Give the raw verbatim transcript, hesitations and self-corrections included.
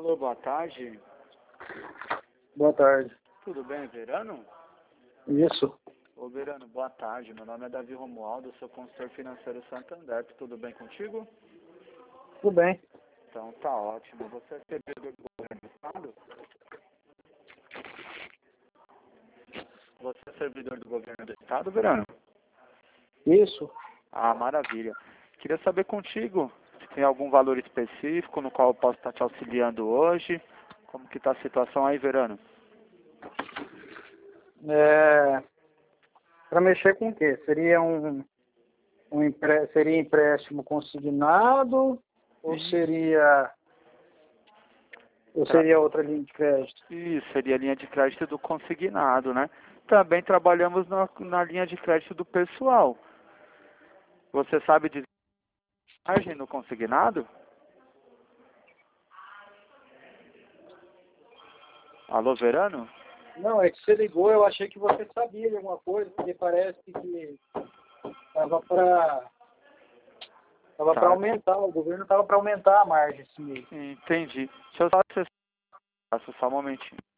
Alô, boa tarde. Boa tarde. Tudo bem, Verano? Isso. Ô, Verano, boa tarde. Meu nome é Davi Romualdo, sou consultor financeiro Santander. Tudo bem contigo? Tudo bem. Então tá ótimo. Você é servidor do governo do estado? Você é servidor do governo do estado, Verano? Isso. Ah, maravilha. Queria saber contigo se tem algum valor específico no qual eu posso estar te auxiliando hoje. Como que tá a situação aí, Verano? É... Para mexer com o quê? Seria um, um empre... seria empréstimo consignado ou Isso. seria ou seria outra linha de crédito? Isso, seria a linha de crédito do consignado, né? Também trabalhamos na, na linha de crédito do pessoal. Você sabe de margem no consignado? Alô, Verano? Não, é que você ligou, eu achei que você sabia de alguma coisa, porque parece que estava para tava Tá. para aumentar, o governo estava para aumentar a margem esse mês. Entendi. Deixa eu só acessar só um momentinho.